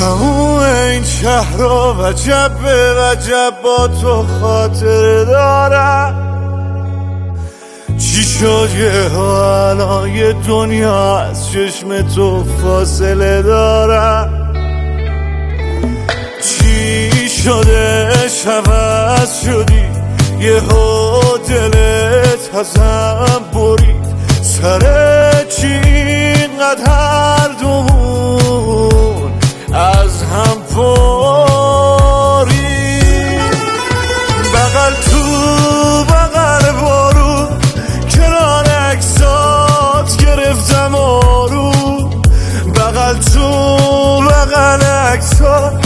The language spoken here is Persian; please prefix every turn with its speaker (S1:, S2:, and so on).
S1: تموم این شهر رو وجب به وجب با تو خاطر دارم. چی شد یه الان یه دنیا از چشم تو فاصله دارم؟ چی شده عوض شدی یه دلت ازم برید؟ سر چی اینقدر هر دومون از هم پاری؟ بغل تو بغل بارون کنار عکسات گرفتم آروم. بغل تو بغل عکسات